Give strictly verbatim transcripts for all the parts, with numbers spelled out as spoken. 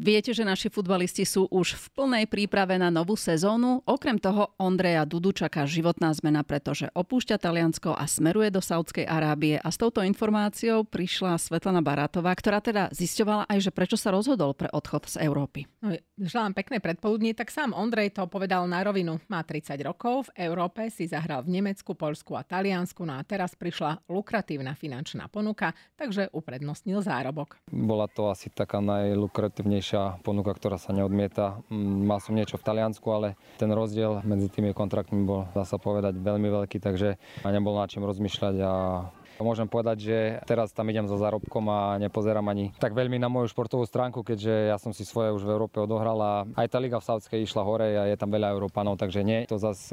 Viete, že naši futbalisti sú už v plnej príprave na novú sezónu. Okrem toho Ondreja Dudu čaká životná zmena, pretože opúšťa Taliansko a smeruje do Saúdskej Arábie. A s touto informáciou prišla Svetlana Barátová, ktorá teda zisťovala aj, že prečo sa rozhodol pre odchod z Európy. No, želám pekné predpoludnie, tak sám Ondrej to povedal na rovinu. Má tridsať rokov, v Európe si zahral v Nemecku, Poľsku a Taliansku, no a teraz prišla lukratívna finančná ponuka, takže uprednostnil zárobok. Bola to asi taká najlukratívnejšia ponuka, ktorá sa neodmieta. Mal som niečo v Taliansku, ale ten rozdiel medzi tými kontraktmi bol, dá sa povedať, veľmi veľký, takže nebol na čím rozmýšľať a môžem povedať, že teraz tam idem so zárobkom a nepozerám ani tak veľmi na moju športovú stránku, keďže ja som si svoje už v Európe odohral a aj tá liga v Saúdskej išla hore a je tam veľa Európanov, takže nie je to zas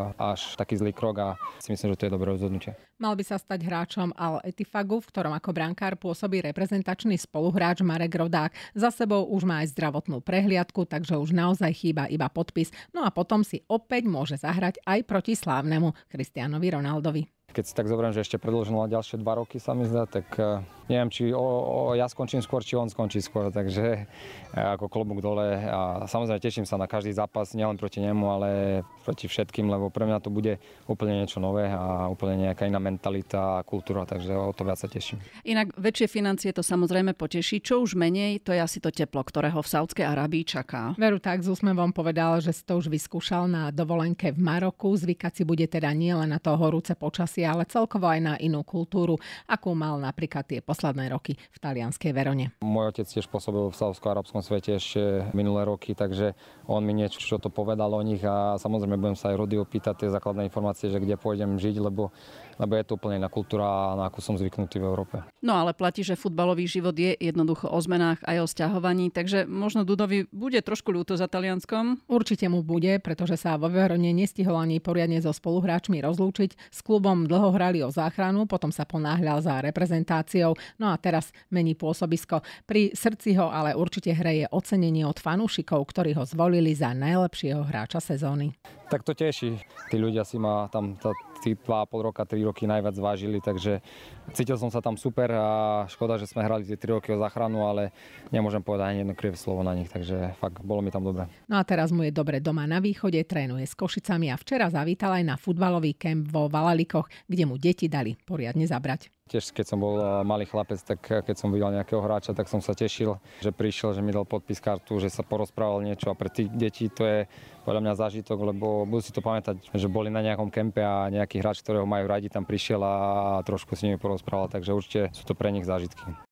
až taký zlý krok a si myslím, že to je dobré rozhodnutie. Mal by sa stať hráčom Al-Etifagu, v ktorom ako brankár pôsobí reprezentačný spoluhráč Marek Rodák. Za sebou už má aj zdravotnú prehliadku, takže už naozaj chýba iba podpis. No a potom si opäť môže zahrať aj proti slávnemu Cristianovi Ronaldovi. Keď si tak zoberiem, že ešte predĺžil na ďalšie dva roky, sa mi zdá, tak uh, neviem, či o, o, ja skončím skôr, či on skončí skôr, takže uh, ako klobúk dole a samozrejme teším sa na každý zápas, nielen proti nemu, ale proti všetkým, lebo pre mňa to bude úplne niečo nové a úplne nejaká iná mentalita a kultúra, takže o to viac sa teším. Inak väčšie financie to samozrejme poteší, čo už menej, to je asi to teplo, ktorého v Saúdskej Arábii čaká. Veru tak s úsmevom povedal, že si to už vyskúšal na dovolenke v Maroku, zvykať si bude teda nie len na to horúce počasie, ale celkovo aj na inú kultúru, akú mal napríklad tie posledné roky v talianskej Verone. Môj otec tiež pôsobil v saúdsko-arabskom svete ešte minulé roky, takže on mi niečo čo to povedal o nich a samozrejme budem sa aj Rody opýtať tie základné informácie, že kde pôjdem žiť, lebo, lebo je to úplne iná kultúra, na akú som zvyknutý v Európe. No ale platí, že futbalový život je jednoducho o zmenách aj o sťahovaní, takže možno Dudovi bude trošku ľúto za Talianskom. Určite mu bude, pretože sa vo Verone nestihol ani poriadne so spoluhráčmi rozlúčiť. S klubom dlho hrali o záchranu, potom sa ponáhľal za reprezentáciou, no a teraz mení pôsobisko. Pri srdci ho ale určite hreje ocenenie od fanúšikov, ktorí ho zvolili za najlepšieho hráča sezóny. Tak to teší. Tí ľudia si ma tam tí dva a pol roka, tri roky najviac vážili, takže cítil som sa tam super a škoda, že sme hrali tie tri roky o záchranu, ale nemôžem povedať ani jedno krivé slovo na nich, takže fakt bolo mi tam dobre. No a teraz mu je dobre doma na východe, trénuje s Košicami a včera zavítal aj na futbalový kemp vo Valalikoch, kde mu deti dali poriadne zabrať. Tiež keď som bol malý chlapec, tak keď som videl nejakého hráča, tak som sa tešil, že prišiel, že mi dal podpis kartu, že sa porozprával niečo a pre tých detí to je podľa mňa zážitok, lebo budú si to pamätať, že boli na nejakom kempe a nejaký hráč, ktorého majú radi, tam prišiel a trošku s nimi porozprával, takže určite sú to pre nich zážitky.